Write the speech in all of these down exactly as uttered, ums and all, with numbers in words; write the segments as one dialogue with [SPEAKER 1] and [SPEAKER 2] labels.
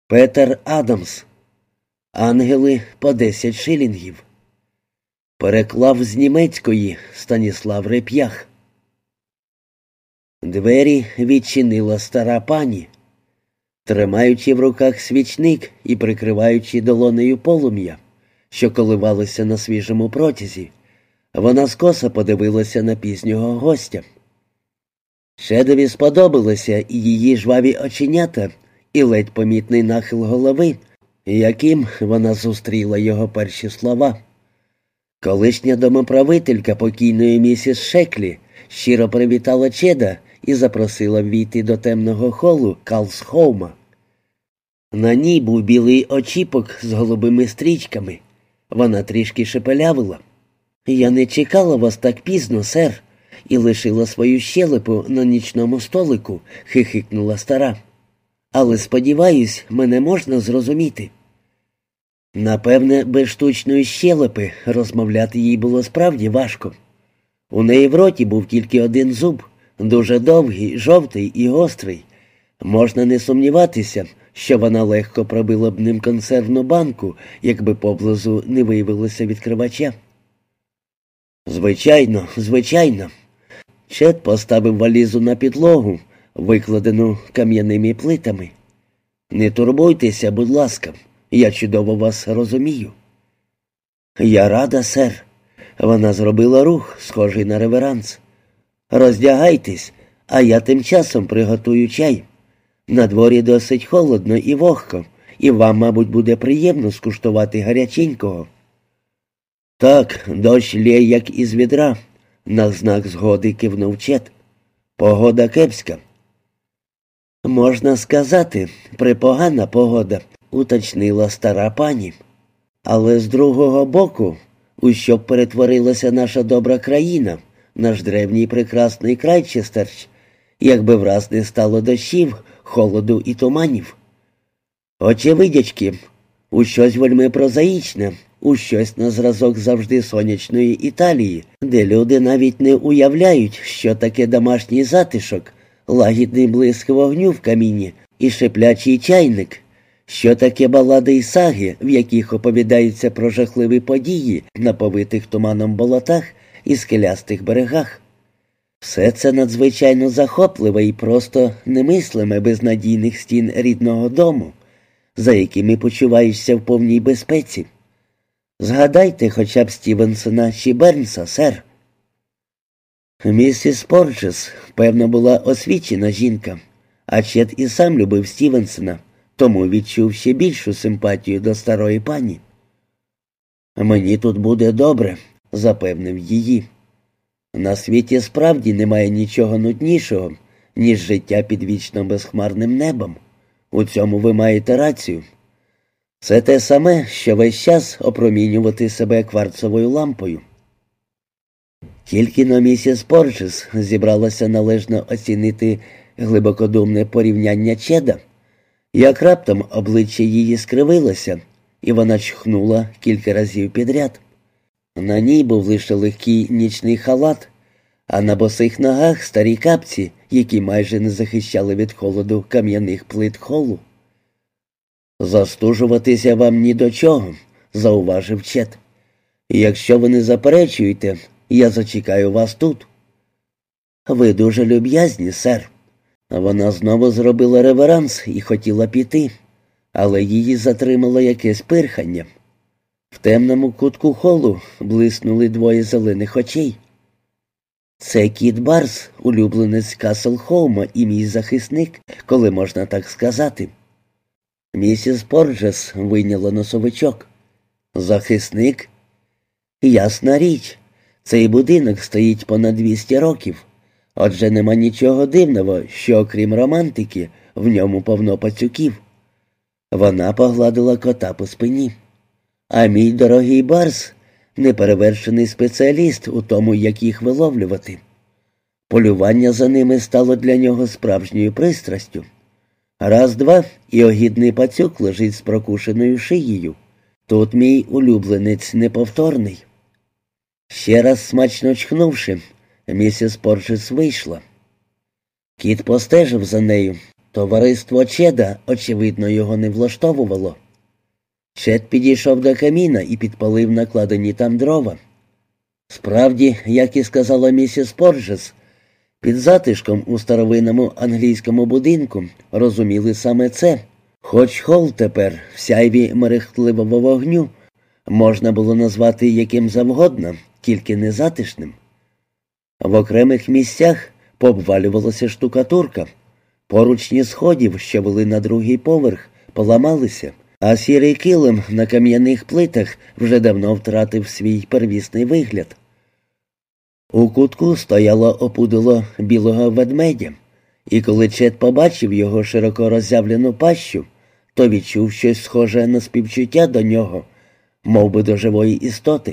[SPEAKER 1] Петер Адамс. Ангели по десять шилінгів. Переклав з німецької Станіслав Реп'ях. Двері відчинила стара пані. Тримаючи в руках свічник і прикриваючи долонею полум'я, що коливалося на свіжому протязі, вона скоса подивилася на пізнього гостя. Шедові сподобалися і її жваві оченята, і ледь помітний нахил голови, яким вона зустріла його перші слова. Колишня домоправителька покійної місіс Шеклі щиро привітала Чеда і запросила ввійти до темного холу Карлсхоума. На ній був білий очіпок з голубими стрічками. Вона трішки шепелявила. «Я не чекала вас так пізно, сер», і лишила свою щелепу на нічному столику, хихикнула стара. «Але, сподіваюсь, мене можна зрозуміти». Напевне, без штучної щелепи розмовляти їй було справді важко. У неї в роті був тільки один зуб, дуже довгий, жовтий і гострий. Можна не сумніватися, що вона легко пробила б ним консервну банку, якби поблизу не виявилося відкривача. «Звичайно, звичайно». Чед поставив валізу на підлогу, викладену кам'яними плитами. «Не турбуйтеся, будь ласка, я чудово вас розумію». «Я рада, сер». Вона зробила рух, схожий на реверанс. «Роздягайтесь, а я тим часом приготую чай. На дворі досить холодно і вогко, і вам, мабуть, буде приємно скуштувати гаряченького». «Так, дощ лє, як із відра», — на знак згоди кивнув Чед. «Погода кепська». «Можна сказати, припогана погода», — уточнила стара пані. «Але з другого боку, у що б перетворилася наша добра країна, наш древній прекрасний Крайчестерч, якби враз не стало дощів, холоду і туманів. Очевидячки, у щось вельми прозаїчне, у щось на зразок завжди сонячної Італії, де люди навіть не уявляють, що таке домашній затишок, лагідний блиск вогню в каміні і шиплячий чайник, що таке балади й саги, в яких оповідаються про жахливі події на повитих туманом болотах і скелястих берегах. Все це надзвичайно захопливе і просто немислиме без надійних стін рідного дому, за якими почуваєшся в повній безпеці. Згадайте хоча б Стівенсона чи Бернса, сер». Місіс Порджес, певно, була освічена жінка, а Чед і сам любив Стівенсона, тому відчув ще більшу симпатію до старої пані. «Мені тут буде добре», — запевнив її. «На світі справді немає нічого нуднішого, ніж життя під вічно безхмарним небом. У цьому ви маєте рацію. Це те саме, що весь час опромінювати себе кварцовою лампою». Тільки но місіс Порджес зібралася належно оцінити глибокодумне порівняння Чеда, як раптом обличчя її скривилося, і вона чхнула кілька разів підряд. На ній був лише легкий нічний халат, а на босих ногах старі капці, які майже не захищали від холоду кам'яних плит холу. «Застужуватися вам ні до чого», — зауважив Чед. «Якщо ви не заперечуєте, я зачекаю вас тут». «Ви дуже люб'язні, сер». Вона знову зробила реверанс і хотіла піти, але її затримало якесь пирхання. В темному кутку холу блиснули двоє зелених очей. «Це Кіт Барс, улюбленець Каслхоума і мій захисник, коли можна так сказати». Місіс Порджес вийняла носовичок. «Захисник?» «Ясна річ, цей будинок стоїть понад двісті років. Отже, нема нічого дивного, що, окрім романтики, в ньому повно пацюків». Вона погладила кота по спині. «А мій дорогий Барс — неперевершений спеціаліст у тому, як їх виловлювати. Полювання за ними стало для нього справжньою пристрастю. Раз-два, і огідний пацюк лежить з прокушеною шиєю. Тут мій улюбленець неповторний». Ще раз смачно чхнувши, місіс Порджес вийшла. Кіт постежив за нею, Товариство Чеда, очевидно, його не влаштовувало. Чед підійшов до каміна і підпалив накладені там дрова. Справді, як і сказала місіс Порджес, під затишком у старовинному англійському будинку розуміли саме це, хоч хол тепер, в сяйві мерехтливого вогню, можна було назвати яким завгодно, тільки не затишним. В окремих місцях пообвалювалася штукатурка, поручні сходів, що вели на другий поверх, поламалися, а сірий килим на кам'яних плитах вже давно втратив свій первісний вигляд. У кутку стояло опудило білого ведмедя, і коли Чед побачив його широко роззявлену пащу, то відчув щось схоже на співчуття до нього, мов би до живої істоти.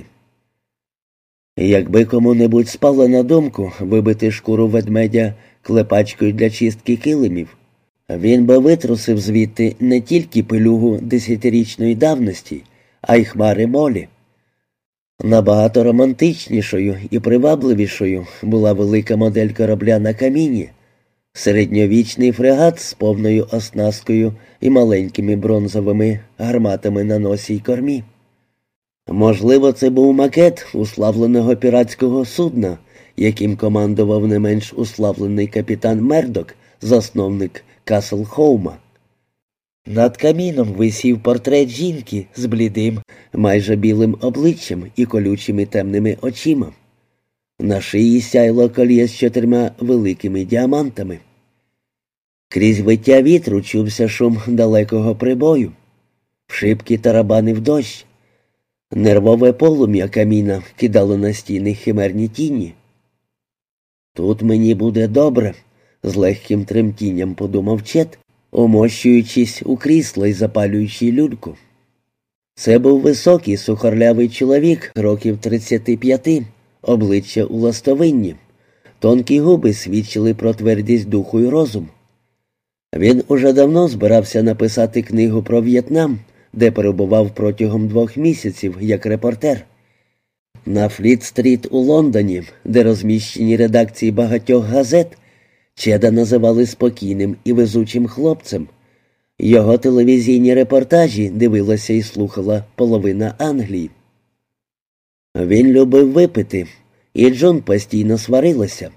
[SPEAKER 1] Якби кому-небудь спало на думку вибити шкуру ведмедя клепачкою для чистки килимів, він би витрусив звідти не тільки пилюгу десятирічної давності, а й хмари молі. Набагато романтичнішою і привабливішою була велика модель корабля на каміні, середньовічний фрегат з повною оснасткою і маленькими бронзовими гарматами на носі й кормі. Можливо, це був макет уславленого піратського судна, яким командував не менш уславлений капітан Мердок, засновник Каслхоума. Над каміном висів портрет жінки з блідим, майже білим обличчям і колючими темними очима. На шиї сяйло кольє з чотирма великими діамантами. Крізь виття вітру чувся шум далекого прибою. В шибки тарабанив дощ. Нервове полум'я каміна кидало на стіни химерні тіні. «Тут мені буде добре», — з легким тремтінням подумав Чед, умощуючись у крісло й запалюючи люльку. Це був високий, сухорлявий чоловік років тридцяти п'яти, обличчя у ластовинні. Тонкі губи свідчили про твердість духу й розум. Він уже давно збирався написати книгу про В'єтнам, де перебував протягом двох місяців як репортер. На Фліт-стріт у Лондоні, де розміщені редакції багатьох газет, Чеда називали спокійним і везучим хлопцем. Його телевізійні репортажі дивилася і слухала половина Англії. Він любив випити, і Джун постійно сварилася.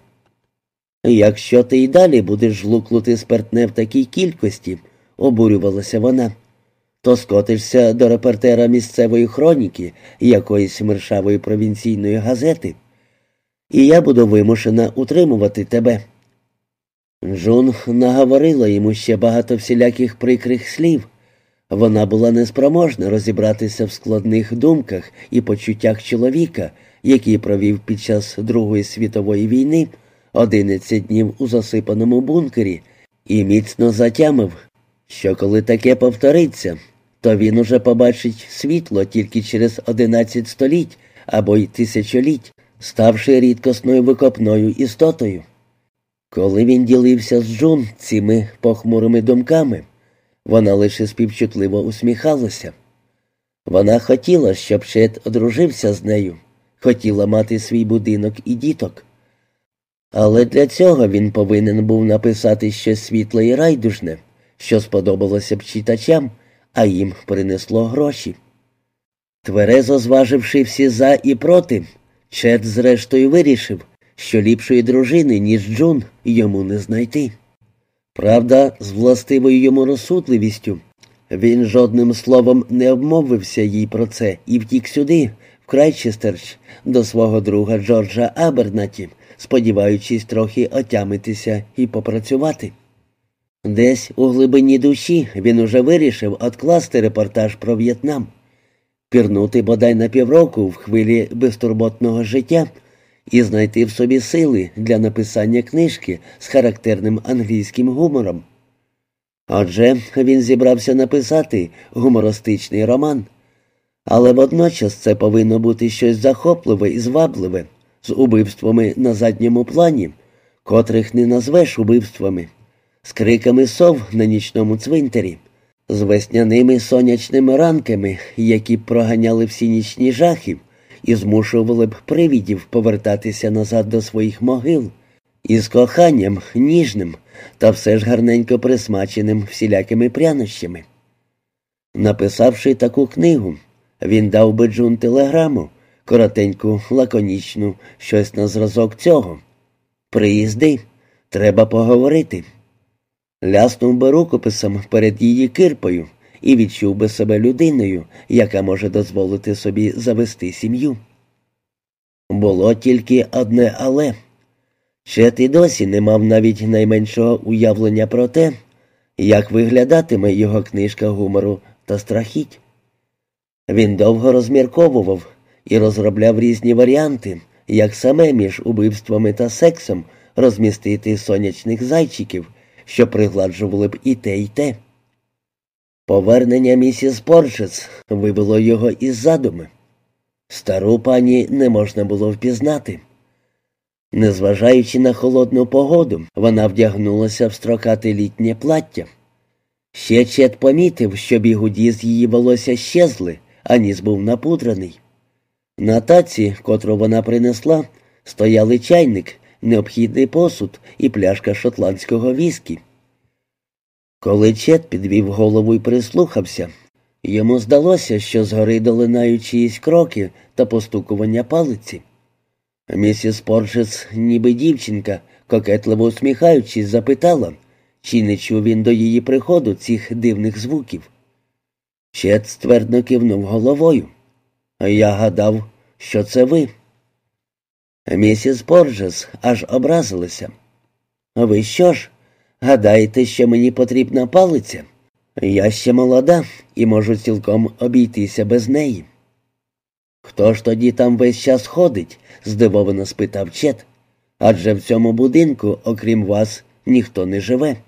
[SPEAKER 1] «Якщо ти й далі будеш жлуклути спиртне в такій кількості», — обурювалася вона, «то скотишся до репортера місцевої хроніки якоїсь мершавої провінційної газети, і я буду вимушена утримувати тебе». Джун наговорила йому ще багато всіляких прикрих слів. Вона була неспроможна розібратися в складних думках і почуттях чоловіка, який провів під час Другої світової війни одинадцять днів у засипаному бункері і міцно затямив, що коли таке повториться, то він уже побачить світло тільки через одинадцять століть або й тисячоліть, ставши рідкісною викопною істотою. Коли він ділився з Джун цими похмурими думками, вона лише співчутливо усміхалася. Вона хотіла, щоб Чед одружився з нею, хотіла мати свій будинок і діток. Але для цього він повинен був написати щось світле і райдужне, що сподобалося б читачам, а їм принесло гроші. Тверезо зваживши всі «за» і «проти», Чед зрештою вирішив, що ліпшої дружини, ніж Джун, йому не знайти. Правда, з властивою йому розсудливістю, він жодним словом не обмовився їй про це і втік сюди, в Крайчестерч, до свого друга Джорджа Абернаті, сподіваючись трохи отямитися і попрацювати. Десь у глибині душі він уже вирішив відкласти репортаж про В'єтнам, пірнути бодай на півроку в хвилі безтурботного життя і знайти в собі сили для написання книжки з характерним англійським гумором. Отже, він зібрався написати гумористичний роман, але водночас це повинно бути щось захопливе і звабливе, з убивствами на задньому плані, котрих не назвеш убивствами, з криками сов на нічному цвинтарі, з весняними сонячними ранками, які б проганяли всі нічні жахи і змушували б привидів повертатися назад до своїх могил, із коханням ніжним та все ж гарненько присмаченим всілякими прянощами. Написавши таку книгу, він дав би Джун телеграму, коротеньку, лаконічну, щось на зразок цього. «Приїзди, треба поговорити». Ляснув би рукописом перед її кирпою і відчув би себе людиною, яка може дозволити собі завести сім'ю. Було тільки одне «але». Чет і досі не мав навіть найменшого уявлення про те, як виглядатиме його книжка гумору та страхіть. Він довго розмірковував і розробляв різні варіанти, як саме між убивствами та сексом розмістити сонячних зайчиків, що пригладжували б і те, і те. Повернення місіс Порчес вивело його із задуми. Стару пані не можна було впізнати. Незважаючи на холодну погоду, вона вдягнулася в строкате літнє плаття. Ще Чет помітив, що бігуді з її волосся щезли, а ніс був напудрений. На таці, котру вона принесла, стояли чайник, необхідний посуд і пляшка шотландського віскі. Коли Чет підвів голову і прислухався, йому здалося, що згори долинають чиїсь кроки та постукування палиці. Місіс Порчес, ніби дівчинка, кокетливо усміхаючись, запитала, чи не чув він до її приходу цих дивних звуків. Чет ствердно кивнув головою. «Я гадав, що це ви». Місіс Порчес аж образилася. «Ви що ж, гадаєте, що мені потрібна палиця? Я ще молода і можу цілком обійтися без неї». «Хто ж тоді там весь час ходить?» – здивовано спитав Чет. «Адже в цьому будинку, окрім вас, ніхто не живе».